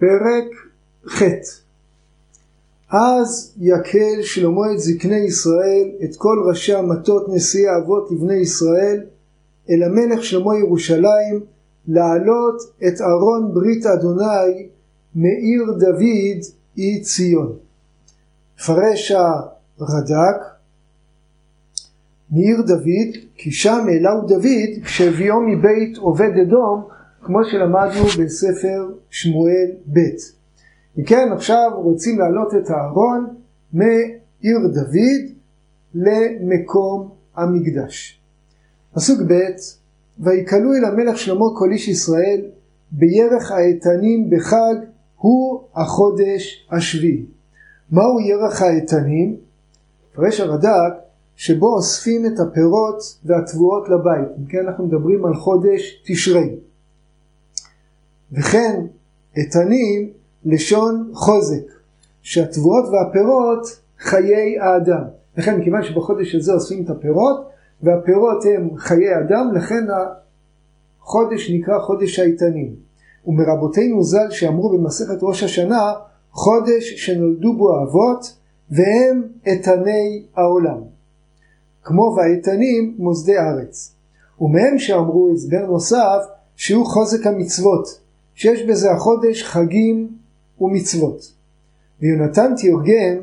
פרק ח'. אז יקל שלמה את זקני ישראל, את כל ראשי המטות נשיאי האבות לבני ישראל, אל המלך שלמה ירושלים, להעלות את ארון ברית אדוני מעיר דוד אי ציון. פרש הרד"ק, מעיר דוד, כי שם העלהו דוד כשהביאו מבית עובד אדום, כמו שלמדנו בספר שמואל ב'. וכן, עכשיו רוצים להעלות את הארון מעיר דוד למקום המקדש. פסוק ב', ויקלו אל המלך שלמה כל איש ישראל בירך האיתנים בחג, הוא החודש השביעי. מהו ירח האיתנים? פרש הרד"ק, שבו אוספים את הפירות והתבואות לבית. וכן אנחנו מדברים על חודש תשרי. וכן איתנים לשון חוזק, שהתבואות והפירות חיי האדם. לכן מכיוון שבחודש הזה אוספים את הפירות, והפירות הם חיי אדם, לכן החודש נקרא חודש האיתנים. ומרבותינו ז"ל שאמרו במסכת ראש השנה, חודש שנולדו בו האבות, והם איתני העולם. כמו והאיתנים מוסדי ארץ. ומהם שאמרו הסבר נוסף, שהוא חוזק המצוות, שיש בזה החודש חגים ומצוות. ויונתן תרגם,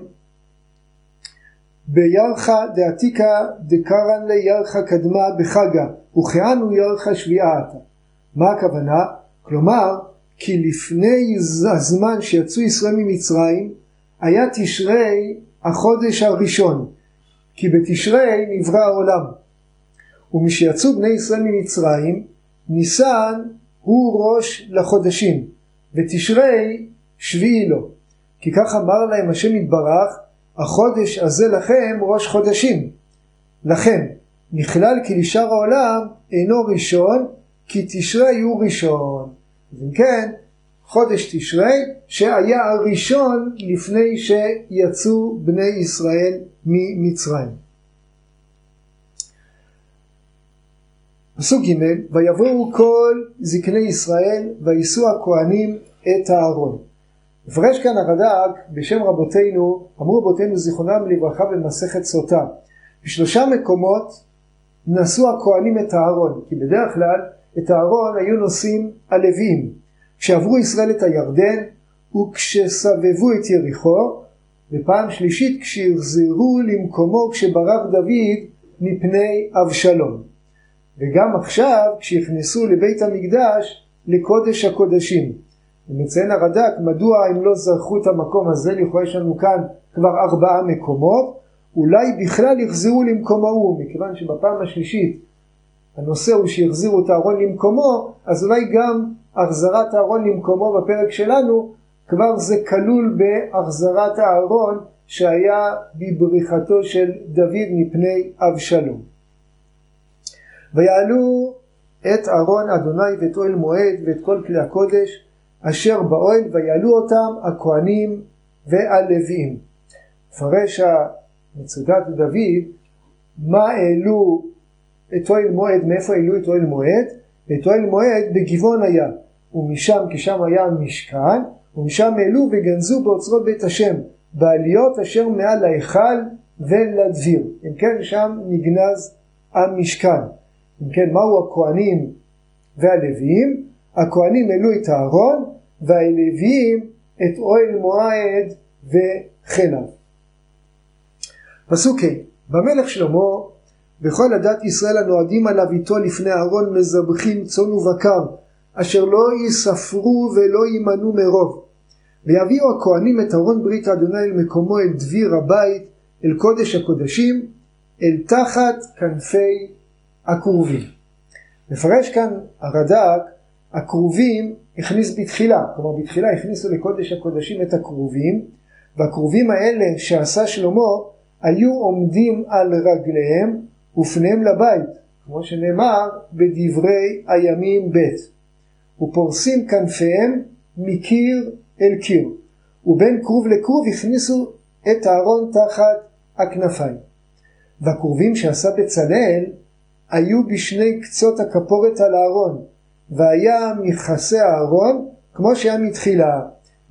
בירחה דעתיקה דקרן לירחה קדמה בחגה, וכאנו ירחה שביעתה. מה הכוונה? כלומר, כי לפני הזמן שיצאו ישראל ממצרים, היה תשרי החודש הראשון, כי בתשרי נברא העולם. ומשיצאו בני ישראל ממצרים, ניסן הוא ראש לחודשים, ותשרי שביעי לו. כי כך אמר להם השם יתברך, החודש הזה לכם ראש חודשים. לכן נכלל כי לשאר העולם אינו ראשון, כי תשרי הוא ראשון. אז אם כן, חודש תשרי שהיה הראשון לפני שיצאו בני ישראל ממצרים. פסוק ג', ויבואו כל זקני ישראל ויישאו הכהנים את הארון. מפרש כאן הרד"ק בשם רבותינו, אמרו רבותינו זיכרונם לברכה במסכת סוטה, בשלושה מקומות נשאו הכהנים את הארון, כי בדרך כלל את הארון היו נושאים הלוויים, כשעברו ישראל את הירדן וכשסבבו את יריחו, ופעם שלישית כשהחזירו למקומו כשברח דוד מפני אבשלום, וגם עכשיו כשהכנסו לבית המקדש לקודש הקודשים. ומציין הרד"ק מדוע אם לא זרחו את המקום הזה, לכאורה יש לנו כאן כבר 4 מקומות, אולי בכלל יחזירו למקומו הוא, מכיוון שבפעם השלישית הנושא הוא שיחזירו את הארון למקומו, אז אולי גם החזרת הארון למקומו בפרק שלנו כבר זה כלול בהחזרת הארון שהיה בבריחתו של דוד מפני אבשלום. ויעלו את ארון אדוני ואת אוהל מועד ואת כל כלי הקודש אשר באוהל, ויעלו אותם הכהנים והלוויים. פרש מצודת דוד, מה העלו את אוהל מועד, מאיפה העלו את אוהל מועד? את אוהל מועד בגבעון היה, ומשם, כי שם היה המשכן, ומשם העלו וגנזו באוצרות בית השם, בעליות אשר מעל ההיכל ולדביר. אם כן, שם נגנז המשכן. אם כן, מהו הכהנים והלוויים? הכהנים העלו את הארון, והלוויים את אוהל מועד וכליו. פסוק ה', במלך שלמה וכל עדת ישראל הנועדים עליו איתו לפני הארון מזבחים צאן ובקר, אשר לא יספרו ולא יימנו מרוב. ויביאו הכהנים את ארון ברית אדוני אל מקומו, אל דביר הבית, אל קודש הקודשים, אל תחת כנפי הכרובים. מפרש כאן הרד"ק, הכרובים הכניס בתחילה, כלומר בתחילה הכניסו לקודש הקודשים את הכרובים, והכרובים האלה שעשה שלמה היו עומדים על רגליהם ופניהם לבית, כמו שנאמר בדברי הימים ב', ופורסים כנפיהם מקיר אל קיר, ובין כרוב לכרוב הכניסו את הארון תחת הכנפיים. והכרובים שעשה בצלאל היו בשני קצות הכפורת על הארון, והיה מכסה הארון כמו שהיה מתחילה,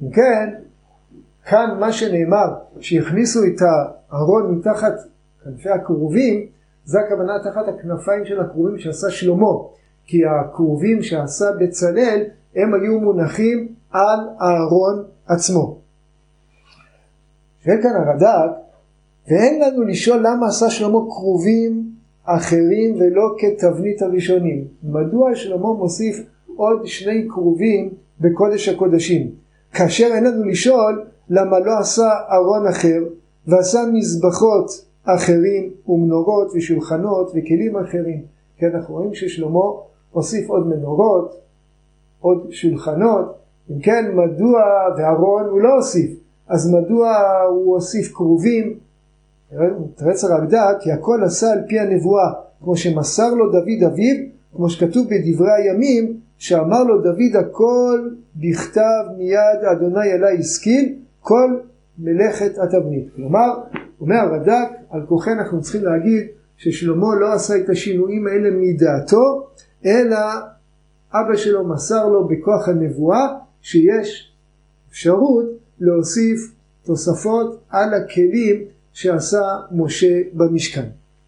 אם כן, כאן מה שנאמר, שהכניסו את הארון מתחת כנפי הכרובים, זה הכוונה תחת הכנפיים של הכרובים שעשה שלמה, כי הכרובים שעשה בצלאל הם היו מונחים על הארון עצמו. שואל כאן הרד"ק, ואין לנו לשאול למה עשה שלמה כרובים אחרים ולא כתבנית הראשונים. מדוע שלמה מוסיף עוד 2 כרובים בקודש הקודשים, כאשר אין לנו לשאול למה לא עשה ארון אחר ועשה מזבחות אחרים ומנורות ושולחנות וכלים אחרים. כי אנחנו רואים ששלמה הוסיף עוד מנורות, עוד שולחנות. אם כן, מדוע, וארון הוא לא הוסיף, אז מדוע הוא הוסיף כרובים? תרץ הרקד"ק, כי הכל עשה על פי הנבואה, כמו שמסר לו דוד אביו, כמו שכתוב בדברי הימים, שאמר לו דוד הכל בכתב מיד אדוני אלי השכיל, כל מלאכת התבנית. כלומר, אומר הרד"ק, על כוחן אנחנו צריכים להגיד ששלמה לא עשה את השינויים האלה מדעתו, אלא אבא שלו מסר לו בכוח הנבואה שיש אפשרות להוסיף תוספות על הכלים שעשה משה במשכן.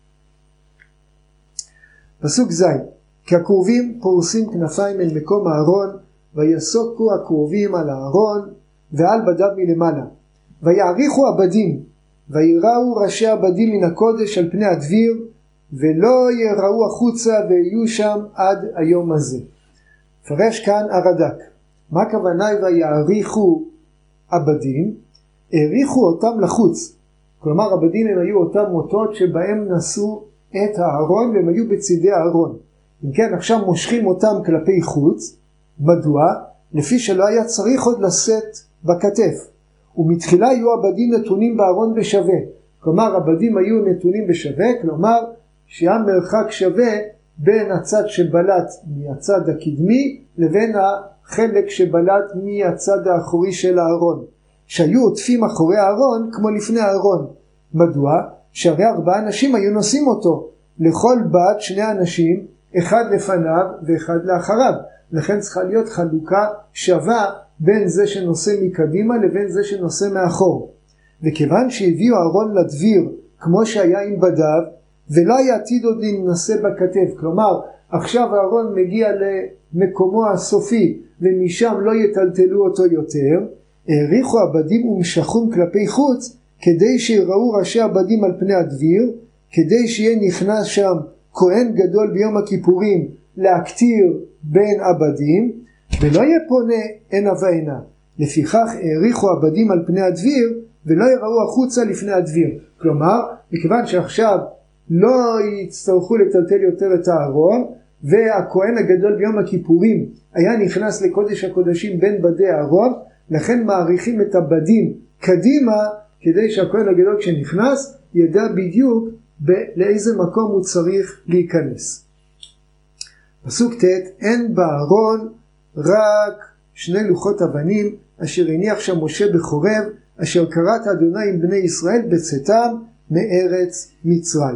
פסוק ז', כי הכרובים פורסים כנפיים אל מקום הארון, ויסוקו הכרובים על הארון ועל בדיו מלמעלה, ויעריכו הבדים, ויראו ראשי הבדים מן הקודש על פני הדביר, ולא יראו החוצה ויהיו שם עד היום הזה. פרש כאן הרד"ק, מה הכוונה ויעריכו הבדים? העריכו אותם לחוץ, כלומר הבדים הם היו אותם מוטות שבהם נשאו את הארון והם היו בצדי הארון. אם כן, עכשיו מושכים אותם כלפי חוץ. מדוע? לפי שלא היה צריך עוד לשאת בכתף, ומתחילה היו הבדים נתונים בארון בשווה, כלומר הבדים היו נתונים בשווה, כלומר שהיה מרחק שווה בין הצד שבלט מהצד הקדמי לבין החלק שבלט מהצד האחורי של הארון, שהיו עוטפים אחורי הארון כמו לפני הארון. מדוע? שהרי 4 אנשים היו נושאים אותו, לכל בת 2 אנשים, אחד לפניו ואחד לאחריו, לכן צריכה להיות חלוקה שווה בין זה שנושא מקדימה לבין זה שנושא מאחור. וכיוון שהביאו הארון לדביר כמו שהיה עם בדיו, ולא היה עתיד עוד להינשא בכתף, כלומר עכשיו הארון מגיע למקומו הסופי ומשם לא יטלטלו אותו יותר, העריכו הבדים ומשכום כלפי חוץ, כדי שיראו ראשי הבדים על פני הדביר, כדי שיהיה נכנס שם כהן גדול ביום הכיפורים להקטיר בין הבדים, ולא יהיה פונה הנה והנה. לפיכך העריכו הבדים על פני הדביר ולא יראו החוצה לפני הדביר. כלומר, מכיוון שעכשיו לא יצטרכו לטלטל יותר את הארון, והכהן הגדול ביום הכיפורים היה נכנס לקודש הקודשים בין בדי הארון, לכן מעריכים את הבדים קדימה, כדי שהכהן הגדול כשנכנס ידע בדיוק לאיזה מקום הוא צריך להיכנס. פסוק ט', אין בארון רק 2 לוחות אבנים אשר הניח שם משה בחורב, אשר קראת אדוני עם בני ישראל בצאתם מארץ מצרים.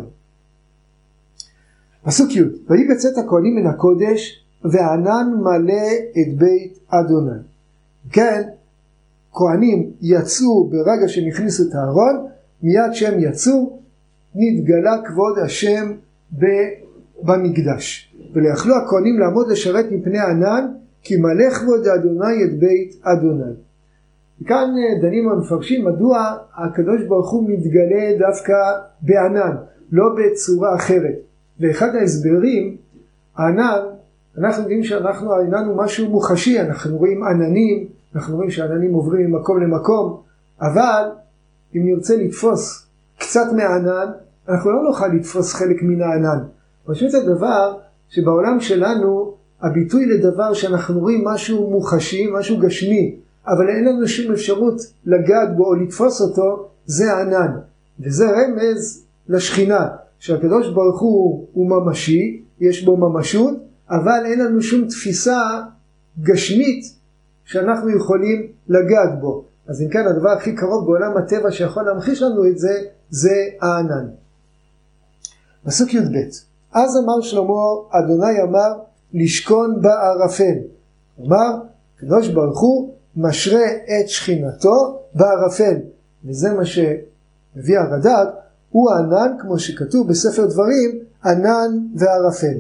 פסוק י', ויהי בצאת הכהנים מן הקודש והענן מלא את בית אדוני. כן, כהנים יצאו ברגע שהם הכניסו את הארון, מיד שהם יצאו נתגלה כבוד השם במקדש, ולא יכלו הכהנים לעמוד לשרת מפני הענן, כי מלא כבוד אדוני את בית אדוני. וכאן דנים המפרשים מדוע הקדוש ברוך הוא מתגלה דווקא בענן, לא בצורה אחרת. ואחד ההסברים, הענן, אנחנו יודעים שהענן הוא משהו מוחשי, אנחנו רואים עננים, אנחנו רואים שהעננים עוברים ממקום למקום, אבל אם נרצה לתפוס קצת מהענן, אנחנו לא נוכל לתפוס חלק מן הענן. פשוט זה דבר שבעולם שלנו, הביטוי לדבר שאנחנו רואים משהו מוחשי, משהו גשמי, אבל אין לנו שום אפשרות לגעת בו או לתפוס אותו, זה הענן. וזה רמז לשכינה, שהקדוש ברוך הוא ממשי, יש בו ממשות, אבל אין לנו שום תפיסה גשמית שאנחנו יכולים לגעת בו. אז אם כן, הדבר הכי קרוב בעולם הטבע שיכול להמחיש לנו את זה, זה הענן. פסוק י"ב, אז אמר שלמה, אדוני אמר, לשכון בערפל. אמר, הקדוש ברוך הוא משרה את שכינתו בערפל. וזה מה שמביא הרד"ק, הוא הענן, כמו שכתוב בספר דברים, ענן וערפל.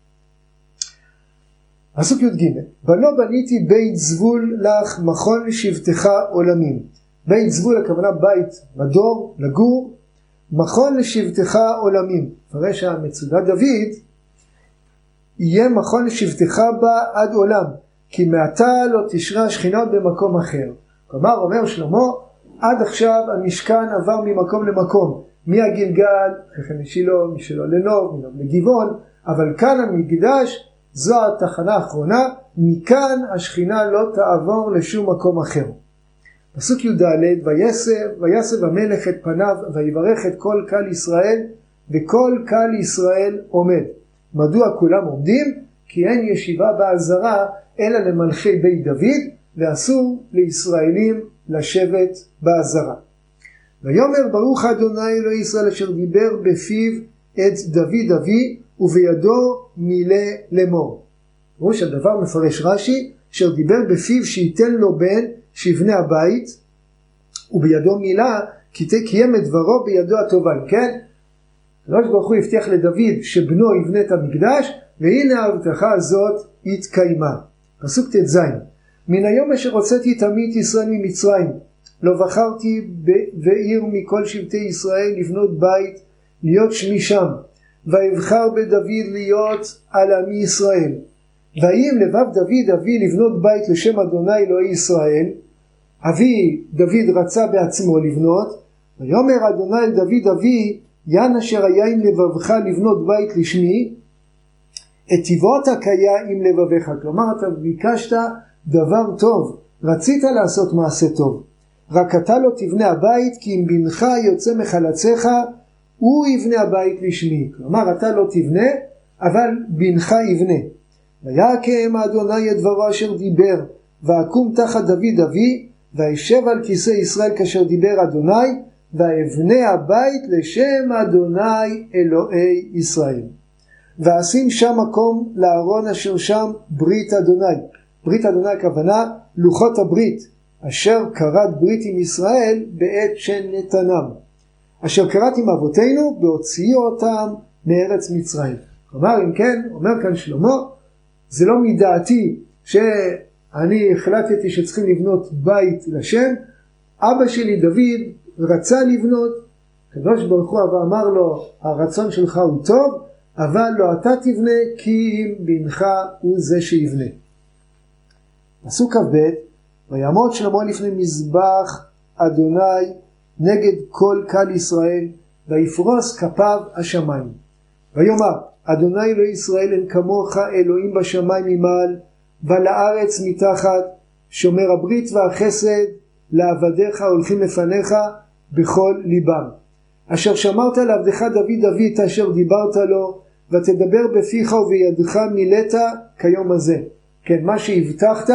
פסוק י"ג, בנו בניתי בית זבול לך מכון לשבטך עולמים. בית זבול הכוונה בית מדור, לגור, מכון לשבטך עולמים. פרש המצודת דוד, יהיה מכון לשבטך בה עד עולם, כי מעתה לא תשרה שכינה במקום אחר. כלומר, אומר שלמה, עד עכשיו המשכן עבר ממקום למקום, מהגלגל, משילה, משילו לנוב, מנוב לגבעון, אבל כאן המקדש, זו התחנה האחרונה, מכאן השכינה לא תעבור לשום מקום אחר. פסוק י"ד, ויסב המלך את פניו ויברך את כל קהל ישראל, וכל קהל ישראל עומד. מדוע כולם עומדים? כי אין ישיבה בעזרה אלא למלכי בית דוד, ואסור לישראלים לשבת בעזרה. ויאמר ברוך אדוני אלוהי ישראל אשר דיבר בפיו את דוד אבי, ובידו מילא לאמור. ראש הדבר מפרש רש"י, אשר דיבר בפיו שייתן לו בן שיבנה הבית, ובידו מילא כי תקיים את דברו בידו הטובה. כן? הקדוש ברוך הוא הבטיח לדוד שבנו יבנה את המקדש, והנה ההבטחה הזאת התקיימה. פסוק ט"ז, מן היום אשר הוצאתי את עמי את ישראל ממצרים, לא בחרתי בעיר מכל שבטי ישראל לבנות בית, להיות שמי שם, ויבחר בדוד להיות על עמי ישראל. ואם לבב דוד אבי לבנות בית לשם אדוני אלוהי ישראל, אבי דוד רצה בעצמו לבנות, ויאמר אדוני אל דוד אבי, יען אשר היה עם לבבך לבנות בית לשמי, את טבעות הקיה עם לבבך. כלומר, אתה ביקשת דבר טוב, רצית לעשות מעשה טוב, רק אתה לא תבנה הבית, כי אם בנך יוצא מחלציך, הוא יבנה הבית לשמי. כלומר, אתה לא תבנה, אבל בנך יבנה. ויקם אדוני את דברו אשר דיבר, ואקום תחת דוד אבי, וישב על כיסא ישראל כאשר דיבר אדוני, ואבנה הבית לשם אדוני אלוהי ישראל. ואשים שם מקום לארון אשר שם ברית אדוני. ברית אדוני הכוונה לוחות הברית, אשר כרת ברית עם ישראל בעת שנתנם, אשר כרת עם אבותינו בהוציאו אותם מארץ מצרים. כלומר, אם כן, אומר כאן שלמה, זה לא מדעתי שאני החלטתי שצריכים לבנות בית לשם, אבא שלי דוד רצה לבנות, הקדוש ברוך הוא אמר לו, הרצון שלך הוא טוב, אבל לא אתה תבנה, כי אם בנך הוא זה שיבנה. פסוק כ"ב, ויעמוד שלמה לפני מזבח אדוני נגד כל קהל ישראל, ויפרוס כפיו השמיים. ויאמר, אדוני אלוהי ישראל, אין כמוך אלוהים בשמיים ממעל, ולארץ מתחת, שומר הברית והחסד, לעבדיך הולכים לפניך בכל ליבם. אשר שמרת לעבדך דוד אבי את אשר דיברת לו, ותדבר בפיך ובידך מילאת כיום הזה. כן, מה שהבטחת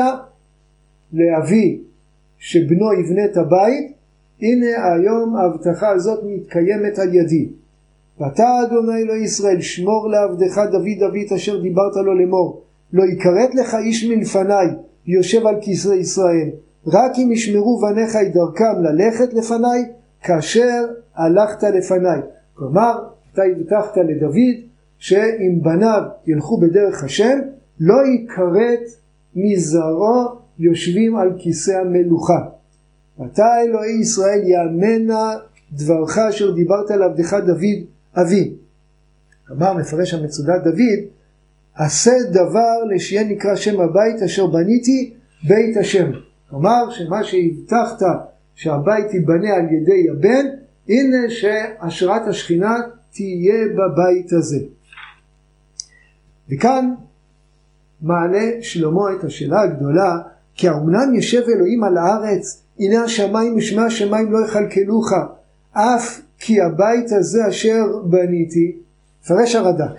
לאבי שבנו יבנה את הבית, הנה היום ההבטחה הזאת מתקיימת על ידי. ואתה אדוני אלוהי ישראל, שמור לעבדך דוד אבי את אשר דיברת לו לאמור, לא יקראת לך איש מלפניי יושב על כיסא ישראל, רק אם ישמרו בניך את דרכם ללכת לפניי, כאשר הלכת לפניי. כלומר, אתה הבטחת לדוד שאם בניו ילכו בדרך השם, לא יקראת מזרעו יושבים על כיסא המלוכה. אתה אלוהי ישראל, יאמנה דברך אשר דיברת לעבדך דוד אבי. כלומר, מפרש המצודת דוד, עשה דבר לשיהיה נקרא שם הבית אשר בניתי בית השם. כלומר, שמה שהבטחת שהבית ייבנה על ידי הבן, הנה שהשראת השכינה תהיה בבית הזה. וכאן מעלה שלמה את השאלה הגדולה, כי האומנם ישב אלוהים על הארץ, הנה השמיים ושמי השמיים לא יחלקלוך, אף כי הבית הזה אשר בניתי. פרש הרד"ק,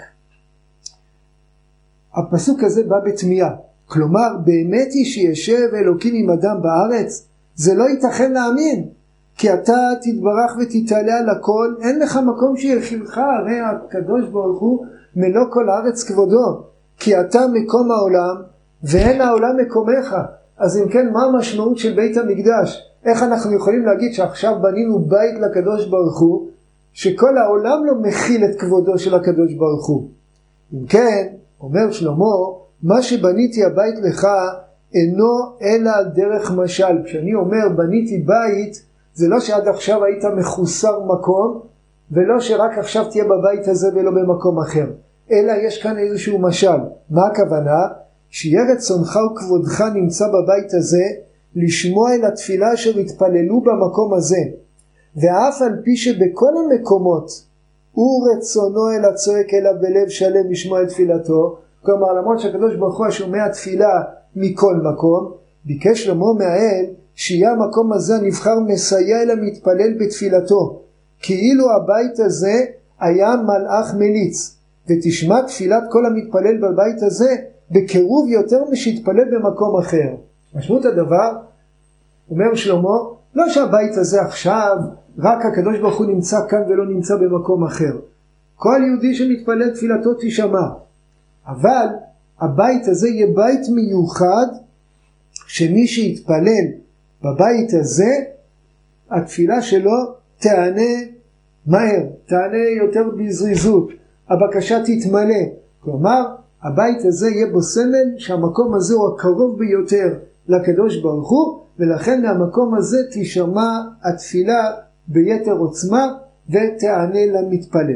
הפסוק הזה בא בתמיהה, כלומר באמת היא שישב אלוקים עם אדם בארץ? זה לא ייתכן להאמין, כי אתה תתברך ותתעלה על הכל, אין לך מקום שיחילך, הרי הקדוש ברוך הוא מלוא כל הארץ כבודו, כי אתה מקום העולם ואין העולם מקומך. אז אם כן, מה המשמעות של בית המקדש? איך אנחנו יכולים להגיד שעכשיו בנינו בית לקדוש ברוך הוא, שכל העולם לא מכיל את כבודו של הקדוש ברוך הוא? אם כן, אומר שלמה, מה שבניתי הבית לך אינו אלא דרך משל. כשאני אומר בניתי בית, זה לא שעד עכשיו היית מחוסר מקום, ולא שרק עכשיו תהיה בבית הזה ולא במקום אחר, אלא יש כאן איזשהו משל. מה הכוונה? שיהיה רצונך וכבודך נמצא בבית הזה, לשמוע אל התפילה אשר התפללו במקום הזה, ואף על פי שבכל המקומות הוא רצונו אל הצועק אליו בלב שלם לשמוע את תפילתו, כלומר למרות שהקדוש ברוך הוא שומע תפילה מכל מקום, ביקש שלמה מהאל שיהיה המקום הזה הנבחר מסייע אל המתפלל בתפילתו, כאילו הבית הזה היה מלאך מליץ, ותשמע תפילת כל המתפלל בבית הזה בקירוב יותר משתפלל במקום אחר. משמעות הדבר, אומר שלמה, לא שהבית הזה עכשיו רק הקדוש ברוך הוא נמצא כאן ולא נמצא במקום אחר. כל יהודי שמתפלל תפילתו תשמע, אבל הבית הזה יהיה בית מיוחד, שמי שיתפלל בבית הזה התפילה שלו תענה מהר, תענה יותר בזריזות, הבקשה תתמלא. כלומר הבית הזה יהיה בו סמל שהמקום הזה הוא הקרוב ביותר לקדוש ברוך הוא, ולכן מהמקום הזה תשמע התפילה ביתר עוצמה ותענה למתפלל.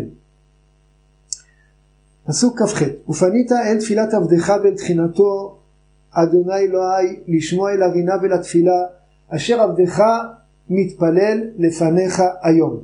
פסוק כ"ח: ופנית אל תפילת עבדך ואל תחינתו אדוני אלוהי לשמוע אל הרינה ולתפילה אשר עבדך מתפלל לפניך היום.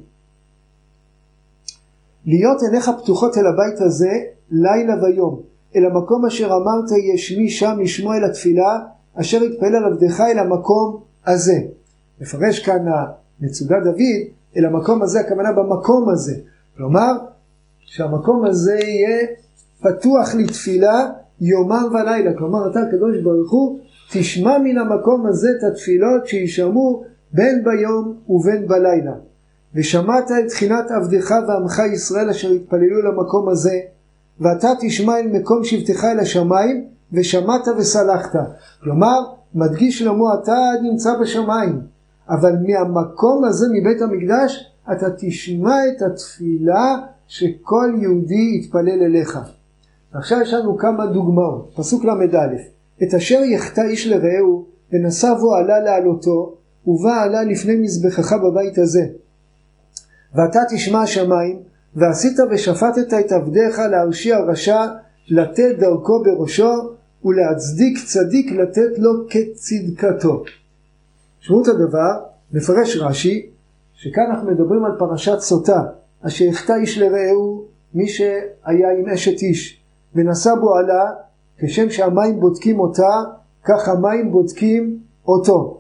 להיות עיניך פתוחות אל הבית הזה לילה ויום, אל המקום אשר אמרת ישמי שם לשמוע אל התפילה אשר יתפלל על עבדך אל המקום הזה. מפרש כאן מצודת דוד, אל המקום הזה, הכוונה במקום הזה, כלומר שהמקום הזה יהיה פתוח לתפילה יומם ולילה. כלומר אתה הקדוש ברוך הוא תשמע מן המקום הזה את התפילות שישמעו בין ביום ובין בלילה. ושמעת את תחינת עבדך ועמך ישראל אשר התפללו למקום הזה, ואתה תשמע אל מקום שבטך אל השמיים, ושמעת וסלחת. כלומר מדגיש שלמה, אתה נמצא בשמיים, אבל מהמקום הזה מבית המקדש אתה תשמע את התפילה שכל יהודי יתפלל אליך. עכשיו יש לנו כמה דוגמאות. פסוק למד א': את אשר יחטא איש לרעהו ונשא בו עלה לעלותו, ובא עלה לפני מזבחך בבית הזה. ואתה תשמע השמיים, ועשית ושפטת את עבדיך להרשיע רשע לתת דרכו בראשו, ולהצדיק צדיק לתת לו כצדקתו. משמעות הדבר, מפרש רש"י, שכאן אנחנו מדברים על פרשת סוטה, אשר יחטא איש לרעהו, מי שהיה עם אשת איש ונשא בו עלה, כשם שהמים בודקים אותה, כך המים בודקים אותו.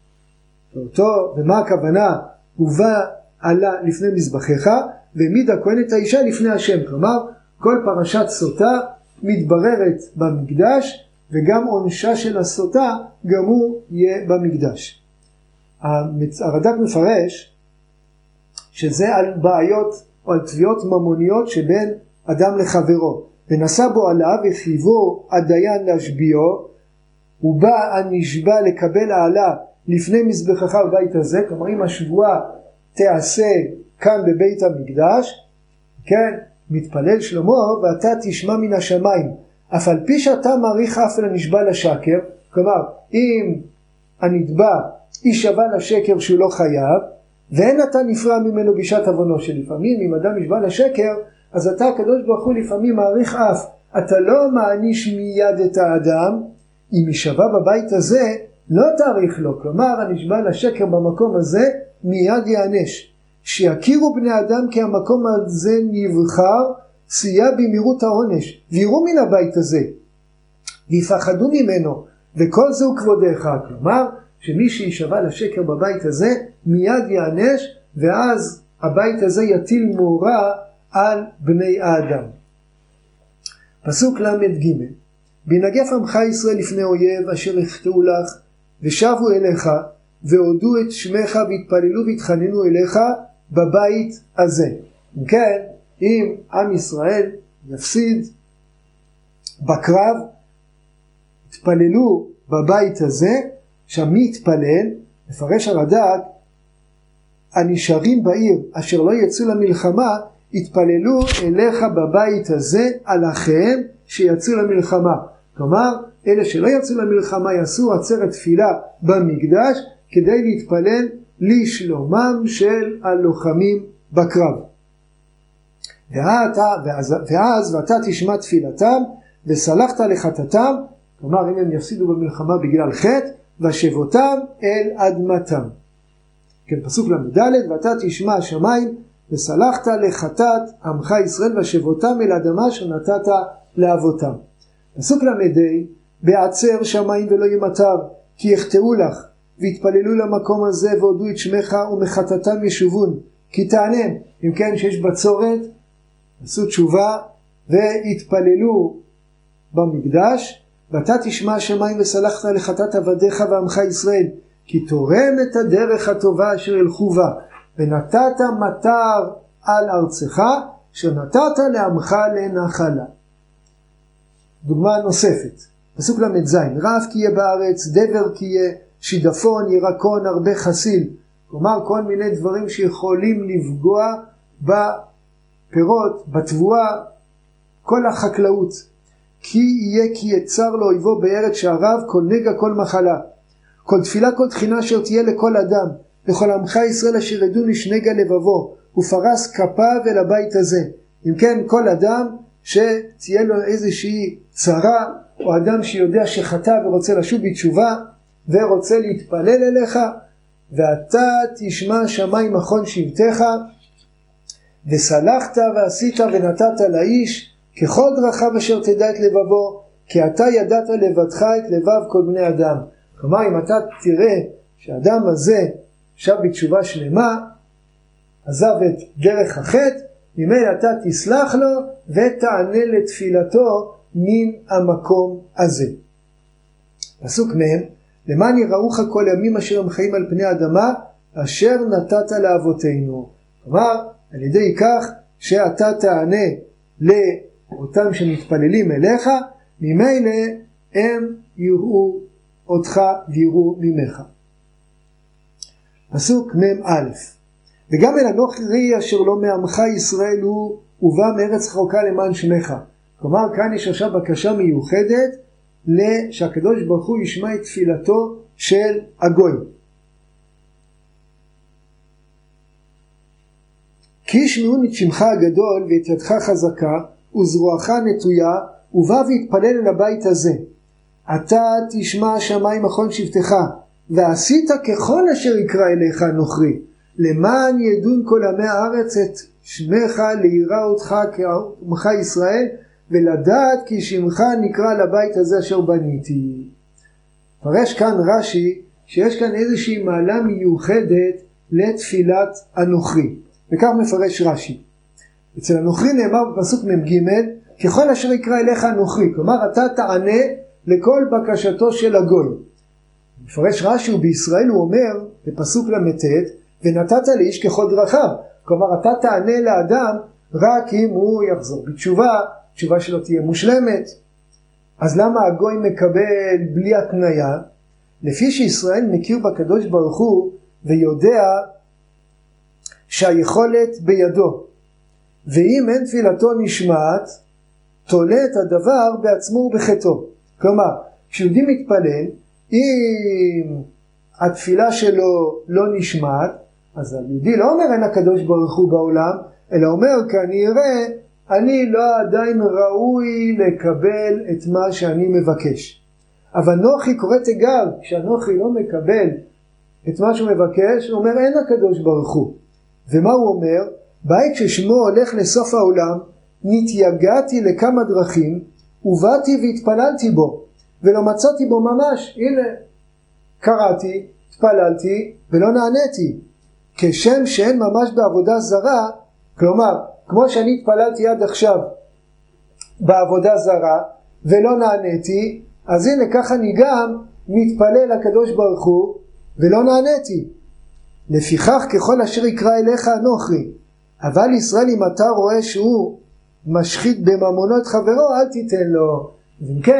ומה הכוונה? ובא עלה לפני מזבחך, והעמיד הכהן את האישה לפני השם. כלומר כל פרשת סוטה מתבררת במקדש, וגם עונשה של הסוטה גם הוא יהיה במקדש. הרד"ק מפרש שזה על בעיות או על תביעות ממוניות שבין אדם לחברו. ונשא בו עלה וחייבו הדיין להשביעו, ובא הנשבע לקבל העלה לפני מזבחך בבית הזה. כלומר אם השבועה תעשה כאן בבית המקדש, כן, מתפלל שלמה, ואתה תשמע מן השמיים אף על פי שאתה מעריך אף אל הנשבע לשקר. כלומר אם הנתבע יישבע לשקר שהוא לא חייב, ואין אתה נפרע ממנו בשעת עוונו, שלפעמים אם אדם נשבע לשקר אז אתה הקדוש ברוך הוא לפעמים מעריך אף, אתה לא מעניש מיד את האדם. אם יישבע בבית הזה לא תאריך לו, כלומר הנשבע לשקר במקום הזה מיד יענש. שיכירו בני אדם כי המקום הזה נבחר, סייע במהירות העונש, ויראו מן הבית הזה ויפחדו ממנו, וכל זהו כבודך. כלומר שמי שישבע לשקר בבית הזה מיד יענש, ואז הבית הזה יטיל מורא על בני האדם. פסוק למד ג': בנגף עמך ישראל לפני אויב אשר יחטאו לך ושבו אליך והודו את שמך והתפללו והתחננו אליך בבית הזה. כן, אם עם ישראל יפסיד בקרב, התפללו בבית הזה, שם מי יתפלל? מפרש הרד"ק, הנשארים בעיר אשר לא יצאו למלחמה, יתפללו אליך בבית הזה על אחיהם שיצאו למלחמה. כלומר, אלה שלא יצאו למלחמה יעשו עצרת תפילה במקדש כדי להתפלל לשלומם של הלוחמים בקרב. ואז ואתה תשמע תפילתם וסלחת לחטאתם, כלומר אם הם יפסידו במלחמה בגלל חטא, ושבותם אל אדמתם. כן, פסוק למדלת, ואתה תשמע השמיים וסלחת לחטאת עמך ישראל ושבותם אל אדמה שנתת לאבותם. פסוק למדי, בעצר שמיים ולא ימטר, כי יחטאו לך והתפללו למקום הזה והודו את שמך ומחטאתם ישובון, כי תענם. אם כן, שיש בצורת, עשו תשובה והתפללו במקדש, ואתה תשמע השמיים וסלחת לחטאת עבדיך ועמך ישראל, כי תורם את הדרך הטובה אשר ילכו בה, ונתת מטר על ארצך, שנתת לעמך לנחלה. דוגמה נוספת, פסוק למד זין, רעב כי יהיה בארץ, דבר כי יהיה, שידפון, ירקון, הרבה חסיל. כלומר, כל מיני דברים שיכולים לפגוע בפירות, בתבואה, כל החקלאות. כי יהיה כי יצר לו אויבו בארץ שעריו, כל נגע כל מחלה. כל תפילה כל תחינה אשר תהיה לכל אדם, לכל עמך ישראל אשר ידעו נשנגע לבבו, ופרס כפיו אל הבית הזה. אם כן, כל אדם שתהיה לו איזושהי צרה, או אדם שיודע שחטא ורוצה לשוב בתשובה, ורוצה להתפלל אליך, ואתה תשמע שמיים מכון שבטך, וסלחת ועשית ונתת לאיש, ככל דרכיו אשר תדע את לבבו, כי אתה ידעת לבדך את לבב כל בני אדם. כלומר, אם אתה תראה שהאדם הזה שב בתשובה שלמה, עזב את דרך החטא, ממילא אתה תסלח לו ותענה לתפילתו מן המקום הזה. פסוק מ' למען יראוך כל ימים אשר הם חיים על פני האדמה, אשר נתת לאבותינו. כלומר, על ידי כך שאתה תענה לאותם שמתפללים אליך, ממילא הם יראו אותך ויראו ממך. פסוק מ' וגם אל הנוכרי אשר לא מעמך ישראל הוא ובא מארץ רחוקה למען שמך. כלומר, כאן יש עכשיו בקשה מיוחדת שהקדוש ברוך הוא ישמע את תפילתו של הגוי. כי ישמעון את שמך הגדול ואת ידך חזקה וזרועך נטויה, ובא והתפלל אל הבית הזה. אתה תשמע השמיים מכון שבטך, ועשית ככל אשר יקרא אליך הנוכרי, למען ידון כל עמי הארץ את שמך ליראה אותך כעמך ישראל, ולדעת כי שמך נקרא לבית הזה אשר בניתי. פרש כאן רש"י שיש כאן איזושהי מעלה מיוחדת לתפילת הנוכרי, וכך מפרש רש"י. אצל הנוכרי נאמר בפסוק מ"ג, ככל אשר יקרא אליך הנוכרי, כלומר אתה תענה לכל בקשתו של הגוי. מפרש רש"י, ובישראל הוא אומר בפסוק ל"ט, ונתת לאיש ככל דרכיו, כלומר אתה תענה לאדם רק אם הוא יחזור בתשובה, תשובה שלו תהיה מושלמת. אז למה הגוי מקבל בלי התניה? לפי שישראל מכיר בקדוש ברוך הוא ויודע שהיכולת בידו, ואם אין תפילתו נשמעת, תולה את הדבר בעצמו ובחטאו. כלומר, כשיהודי מתפלל, אם התפילה שלו לא נשמעת, אז היהודי לא אומר אין הקדוש ברוך הוא בעולם, אלא אומר כנראה אני לא עדיין ראוי לקבל את מה שאני מבקש. אבל נוחי קורא תיגר, כשהנוחי לא מקבל את מה שהוא מבקש, הוא אומר אין הקדוש ברוך הוא. ומה הוא אומר? בית ששמו הולך לסוף העולם, נתייגעתי לכמה דרכים, ובאתי והתפללתי בו, ולא מצאתי בו ממש. הנה, קראתי, התפללתי, ולא נעניתי. כשם שאין ממש בעבודה זרה, כלומר, כמו שאני התפללתי עד עכשיו בעבודה זרה, ולא נעניתי, אז הנה ככה אני גם מתפלל לקדוש ברוך הוא, ולא נעניתי. לפיכך ככל אשר יקרא אליך הנוכרי, אבל ישראל אם אתה רואה שהוא משחית בממונו את חברו, אל תיתן לו. אם כן,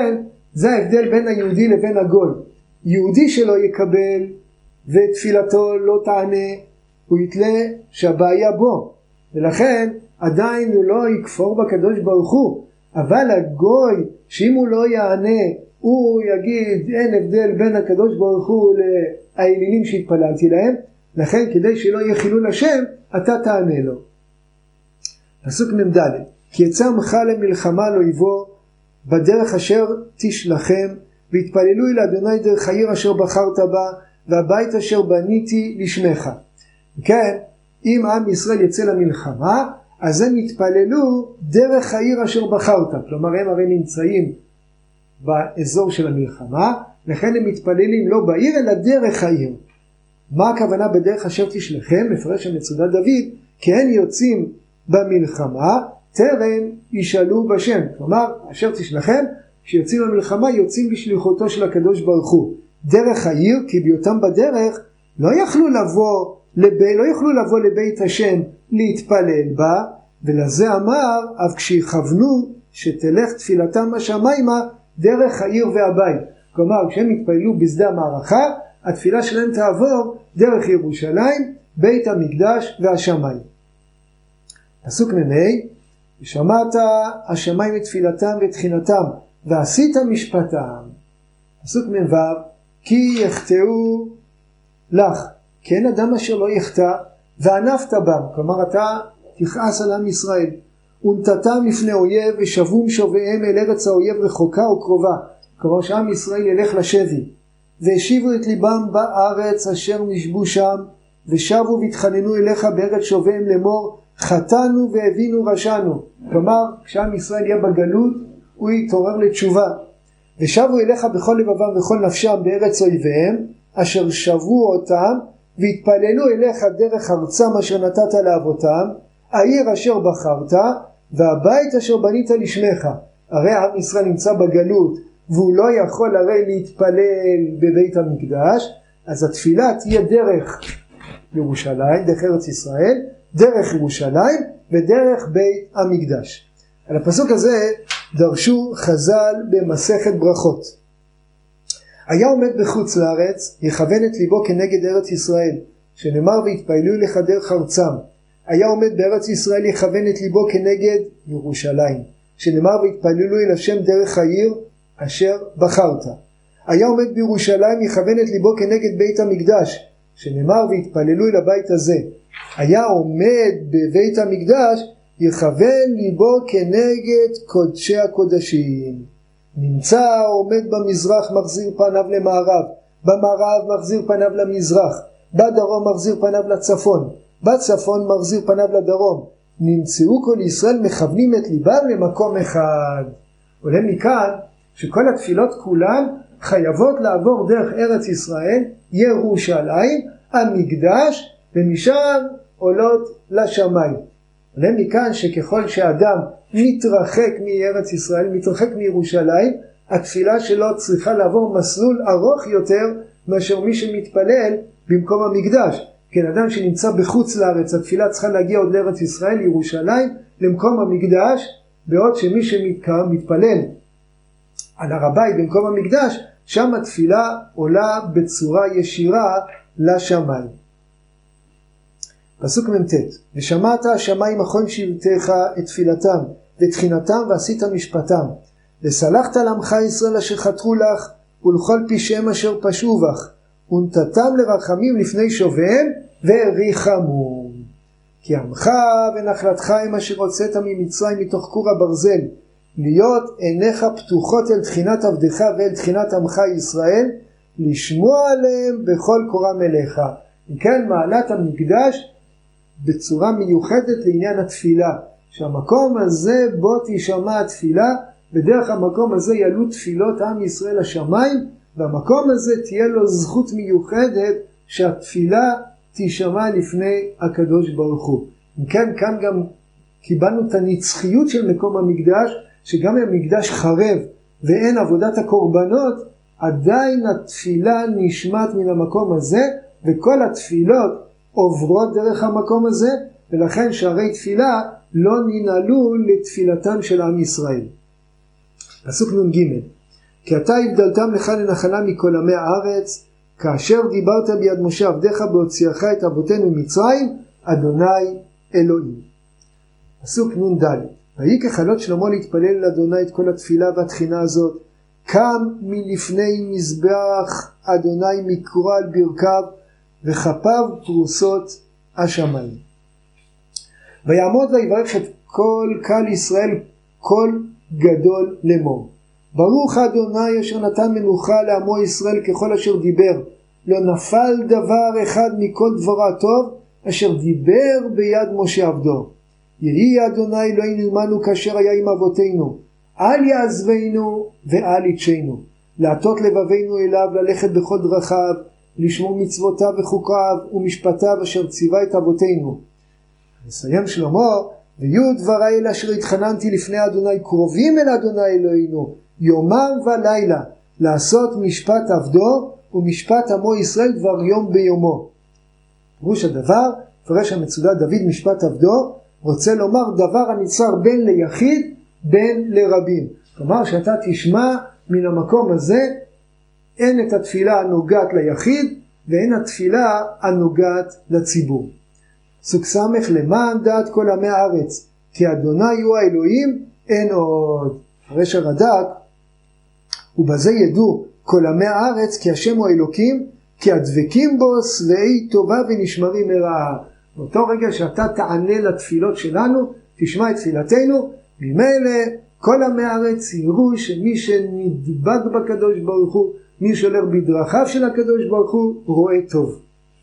זה ההבדל בין היהודי לבין הגוי. יהודי שלא יקבל ותפילתו לא תענה, הוא יתלה שהבעיה בו, ולכן עדיין הוא לא יקפור בקדוש ברוך הוא. אבל הגוי שאם הוא לא יענה הוא יגיד אין הבדל בין הקדוש ברוך הוא לאלילים שהתפללתי להם, לכן כדי שלא יהיה חילול השם אתה תענה לו. פסוק מ"ד, כי יצא עמך למלחמה לא יבוא בדרך אשר תשלחם, והתפללו אל אדוני דרך העיר אשר בחרת בה והבית אשר בניתי לשמך. כן, אם עם ישראל יצא למלחמה אז הם יתפללו דרך העיר אשר בחרת, כלומר הם הרי נמצאים באזור של המלחמה, לכן הם מתפללים לא בעיר אלא דרך העיר. מה הכוונה בדרך אשר תשלחם? מפרש המצודת דוד, כי הם יוצאים במלחמה טרם ישאלו בשם, כלומר אשר תשלחם, כשיוצאים במלחמה יוצאים בשליחותו של הקדוש ברוך הוא דרך העיר, כי בהיותם בדרך לא יכלו לבוא לבית השם להתפלל בה, ולזה אמר אף כשיכוונו שתלך תפילתם השמיימה דרך העיר והבית. כלומר כשהם התפללו בשדה המערכה התפילה שלהם תעבור דרך ירושלים, בית המקדש והשמיים. פסוק מ"ה, ושמעת השמיים את תפילתם ותחינתם ועשית משפטם. פסוק מ"ו, כי יחטאו לך, כי אין אדם אשר לא יחטא וענפת בם, כלומר אתה תכעס על עם ישראל, ונתתם לפני אויב ושבום שוביהם אל ארץ האויב רחוקה או קרובה, כלומר שעם ישראל ילך לשבי, והשיבו את ליבם בארץ אשר נשבו שם, ושבו והתחננו אליך בארץ שוביהם לאמור חטאנו והבינו רשענו, כלומר כשעם ישראל יהיה בגלות הוא יתעורר לתשובה. ושבו אליך בכל לבבם וכל נפשם בארץ אויביהם אשר שבו אותם, והתפללו אליך דרך ארצם אשר נתת לאבותם, העיר אשר בחרת והבית אשר בנית לשמך. הרי עם ישראל נמצא בגלות והוא לא יכול הרי להתפלל בבית המקדש, אז התפילה תהיה דרך ירושלים, דרך ארץ ישראל, דרך ירושלים ודרך בית המקדש. על הפסוק הזה דרשו חז"ל במסכת ברכות. היה עומד בחוץ לארץ יכוון את ליבו כנגד ארץ ישראל, שנאמר והתפללו לך דרך ארצם. היה עומד בארץ ישראל יכוון את ליבו כנגד ירושלים, שנאמר והתפללו אל השם דרך העיר אשר בחרת. היה עומד בירושלים יכוון את ליבו כנגד בית המקדש, שנאמר והתפללו אל הבית הזה. היה עומד בבית המקדש יכוון ליבו כנגד קודשי הקודשים. נמצא עומד במזרח מחזיר פניו למערב, במערב מחזיר פניו למזרח, בדרום מחזיר פניו לצפון, בצפון מחזיר פניו לדרום. נמצאו כל ישראל מכוונים את ליבם למקום אחד. עולה מכאן שכל התפילות כולן חייבות לעבור דרך ארץ ישראל, ירושלים, המקדש, ומשם עולות לשמיים. עולה מכאן שככל שאדם מתרחק מארץ ישראל, מתרחק מירושלים, התפילה שלו צריכה לעבור מסלול ארוך יותר מאשר מי שמתפלל במקום המקדש. כן, אדם שנמצא בחוץ לארץ, התפילה צריכה להגיע עוד לארץ ישראל, ירושלים, למקום המקדש, בעוד שמי שמתפלל על הר הבית במקום המקדש, שם התפילה עולה בצורה ישירה לשמיים. פסוק מ"ט, ושמעת השמיים אחון שבטיך את תפילתם ותחינתם ועשית משפטם, וסלחת לעמך ישראל אשר חטאו לך ולכל פשעיהם אשר פשעו בך, ונתתם לרחמים לפני שוביהם וריחמום. כי עמך ונחלתך הם אשר הוצאת ממצרים מתוך כור הברזל, להיות עיניך פתוחות אל תחינת עבדך ואל תחינת עמך ישראל, לשמוע עליהם בכל קורם אליך. וכן מעלת המקדש בצורה מיוחדת לעניין התפילה, שהמקום הזה בו תשמע התפילה, בדרך המקום הזה יעלו תפילות עם ישראל השמיים, והמקום הזה תהיה לו זכות מיוחדת שהתפילה תשמע לפני הקדוש ברוך הוא. וכן כאן גם קיבלנו את הנצחיות של מקום המקדש, שגם אם המקדש חרב ואין עבודת הקורבנות, עדיין התפילה נשמעת מן המקום הזה, וכל התפילות עוברות דרך המקום הזה, ולכן שערי תפילה לא ננעלו לתפילתם של עם ישראל. פסוק נ"ג, כי אתה הבדלתם לך לנחלה מכל עמי הארץ, כאשר דיברת ביד משה עבדיך בהוציאך את אבותינו ממצרים, אדוני אלוהים. פסוק נ"ד. ויהי ככלות שלמה להתפלל אל אדוני את כל התפילה והתחינה הזאת, קם מלפני מזבח אדוני מקרא על ברכיו, וכפיו פרוסות השמיים. ויעמוד ויברך את כל קהל ישראל קול גדול לאמור. ברוך אדוני אשר נתן מנוחה לעמו ישראל ככל אשר דיבר, לא נפל דבר אחד מכל דברו הטוב אשר דיבר ביד משה עבדו. יהי אדוני אלוהינו עמנו כאשר היה עם אבותינו, אל יעזבנו ואל יטשנו, להטות לבבינו אליו, ללכת בכל דרכיו, לשמור מצוותיו וחוקיו ומשפטיו אשר ציווה את אבותינו. מסיים שלמה, ויהיו דברי אלה אשר התחננתי לפני אדוני קרובים אל אדוני אלוהינו יומם ולילה, לעשות משפט עבדו ומשפט עמו ישראל דבר יום ביומו. פירוש הדבר, פרש המצודה דוד משפט עבדו, רוצה לומר דבר הנצר בין ליחיד בין לרבים. כלומר שאתה תשמע מן המקום הזה, אין את התפילה הנוגעת ליחיד ואין התפילה הנוגעת לציבור. פסוק סמך, למען דעת כל עמי הארץ כי אדוני הוא האלוהים אין עוד. פרש הרד"ק, ובזה ידעו כל עמי הארץ כי השם הוא האלוקים, כי הדבקים בו שבעי טובה ונשמרים מרעה. באותו רגע שאתה תענה לתפילות שלנו, תשמע את תפילתנו, ממילא כל עמי הארץ יראו שמי שנדבק בקדוש ברוך הוא, מי שהולך בדרכיו של הקדוש ברוך הוא, רואה טוב.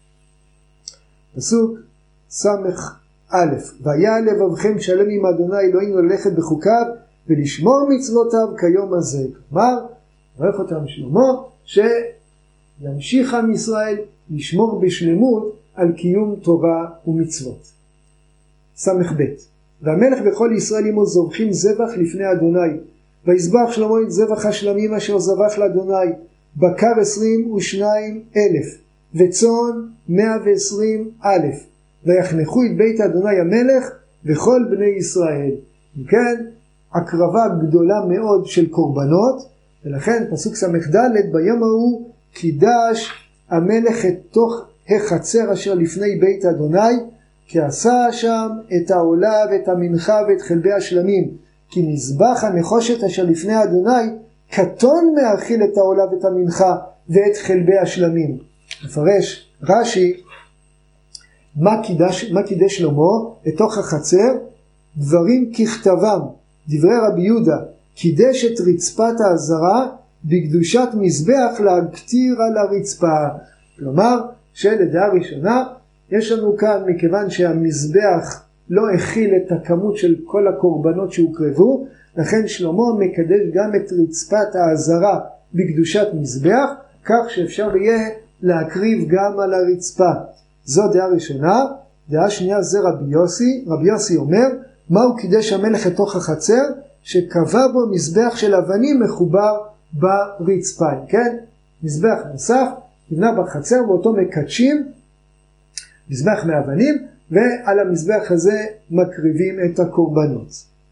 פסוק סמך א', והיה לבבכם שלם עם אדוני אלוהינו ללכת בחוקיו ולשמור מצוותיו כיום הזה. כלומר, ברך אותם שלמה שימשיך עם ישראל לשמור בשלמות על קיום תורה ומצוות. סמך ב', והמלך בכל ישראל עמו זובחים זבח לפני אדוני, ויזבח שלמה את זבח השלמים אשר זבח לאדוני, בקר 22,000 וצאן 120,000, ויחנכו את בית אדוני המלך וכל בני ישראל. כן, הקרבה גדולה מאוד של קורבנות, ולכן פסוק סמך ד', ביום ההוא קידש המלך את תוך החצר אשר לפני בית אדוני, כי עשה שם את העולה ואת המנחה ואת חלבי השלמים, כי מזבח הנחושת אשר לפני אדוני קטון מאכיל את העולה ואת המנחה ואת חלבי השלמים. מפרש רש"י, מה קידש שלמה לתוך החצר? דברים ככתבם, דברי רבי יהודה, קידש את רצפת העזרה בקדושת מזבח להקטיר על הרצפה. כלומר שלדעה ראשונה יש לנו כאן, מכיוון שהמזבח לא הכיל את הכמות של כל הקורבנות שהוקרבו, לכן שלמה מקדש גם את רצפת העזרה בקדושת מזבח, כך שאפשר יהיה להקריב גם על הרצפה. זו דעה ראשונה. דעה שנייה זה רבי יוסי. רבי יוסי אומר, מהו קידש המלך לתוך החצר? שקבע בו מזבח של אבנים מחובר ברצפה. כן? מזבח נוסף נבנה בחצר ואותו מקדשים, מזבח מאבנים, ועל המזבח הזה מקריבים את הקורבנות.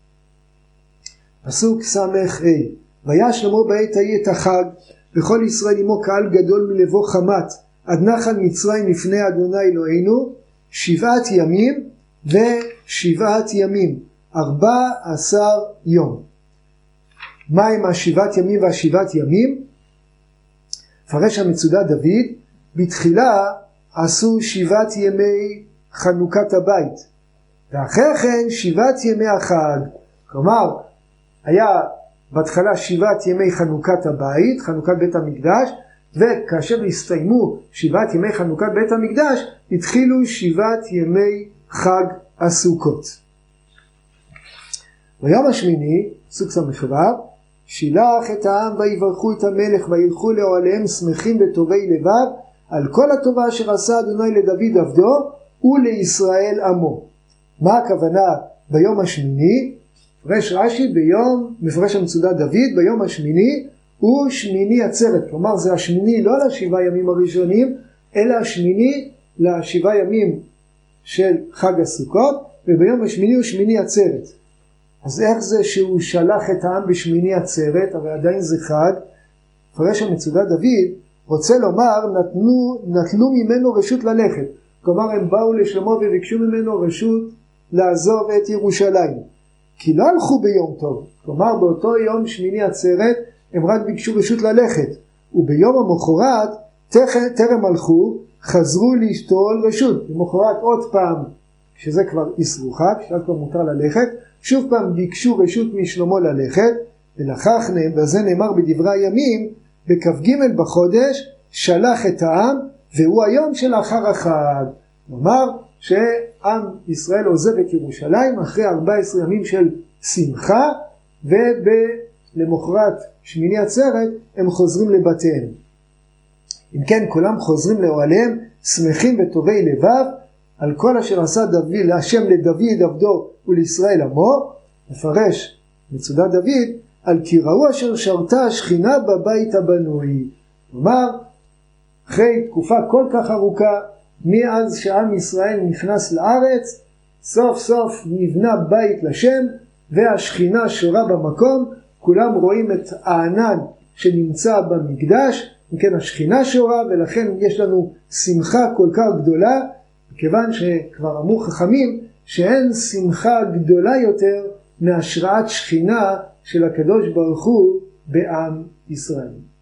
פסוק סמך ה', ויעש שלמה בעת ההיא את החג וכל ישראל עמו קהל גדול מלבוא חמת עד נחל מצרים לפני אדוני אלוהינו 7 ימים ו7 ימים, 14 יום. מה הם 7 ימים וה7 ימים? פרש המצודה דוד, בתחילה עשו 7 ימי חנוכת הבית, ואחרי כן 7 ימי החג. כלומר, היה בהתחלה 7 ימי חנוכת הבית, חנוכת בית המקדש, וכאשר הסתיימו 7 ימי חנוכת בית המקדש, התחילו 7 ימי חג הסוכות. ביום השמיני, פסוק ס"ו, שילח את העם ויברכו את המלך וילכו לאוהליהם שמחים וטובי לבב על כל הטובה אשר עשה אדוני לדוד עבדו ולישראל עמו. מה הכוונה ביום השמיני? מפרש רש"י, מפרש המצודה דוד, ביום השמיני הוא שמיני עצרת. כלומר זה השמיני לא ל7 ימים הראשונים, אלא השמיני ל7 ימים של חג הסוכות, וביום השמיני הוא שמיני עצרת. אז איך זה שהוא שלח את העם בשמיני עצרת? הרי עדיין זה חג, מפרש המצודת דוד, רוצה לומר נטלו ממנו רשות ללכת. כלומר הם באו לשלמה וביקשו ממנו רשות לעזוב את ירושלים. כי לא הלכו ביום טוב, כלומר באותו יום שמיני עצרת הם רק ביקשו רשות ללכת, וביום המחרת טרם הלכו, חזרו לשתול רשות. למחרת עוד פעם, שזה כבר איסרוחה, כשאז כבר מותר ללכת, שוב פעם ביקשו רשות משלמה ללכת, ולכך וזה נאמר בדברי הימים, בכ"ג בחודש שלח את העם, והוא היום שלאחר החג. כלומר שעם ישראל עוזב את ירושלים אחרי 14 ימים של שמחה, ולמחרת שמיני עצרת הם חוזרים לבתיהם. אם כן, כולם חוזרים לאוהליהם שמחים וטובי לבב על כל אשר עשה השם לדוד עבדו ולישראל עמו. מפרש מצודת דוד, על כי ראו אשר שרתה השכינה בבית הבנוי. כלומר, אחרי תקופה כל כך ארוכה, מאז שעם ישראל נכנס לארץ, סוף סוף נבנה בית לשם, והשכינה שורה במקום. כולם רואים את הענן שנמצא במקדש, אם כן השכינה שורה, ולכן יש לנו שמחה כל כך גדולה, כיוון שכבר אמרו חכמים שאין שמחה גדולה יותר מהשראת שכינה של הקדוש ברוך הוא בעם ישראל.